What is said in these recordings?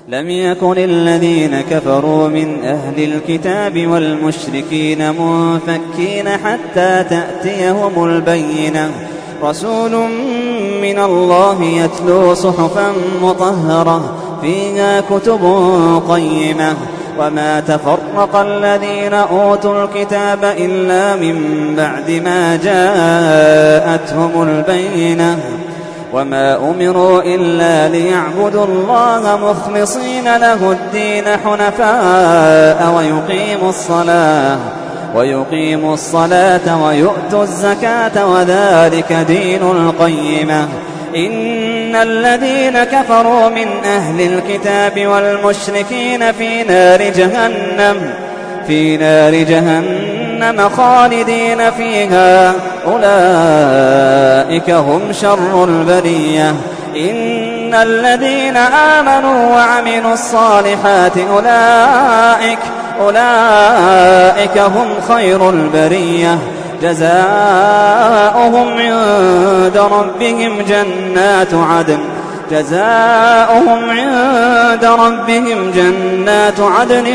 لم يكن الذين كفروا من أهل الكتاب والمشركين منفكين حتى تأتيهم البينة رسول من الله يتلو صحفا مطهرة فيها كتب قيمة وما تفرق الذين أوتوا الكتاب إلا من بعد ما جاءتهم البينة وما أمروا إلا ليعبدوا الله مخلصين له الدين حنفاء ويقيموا الصلاة ويؤتوا الزكاة وذلك دين القيمة إن الذين كفروا من أهل الكتاب والمشركين في نار جهنم خالدين فيها أولئك هم شر البرية إن الذين آمنوا وعملوا الصالحات أولئك هم خير البرية جزاؤهم عند ربهم جنات عدن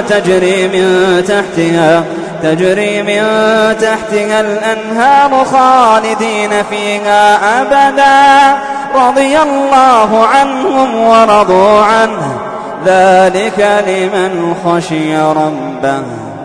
تجري من تحتها الأنهار خالدين فيها أبدا رضي الله عنهم ورضوا عنه ذلك لمن خشي ربه.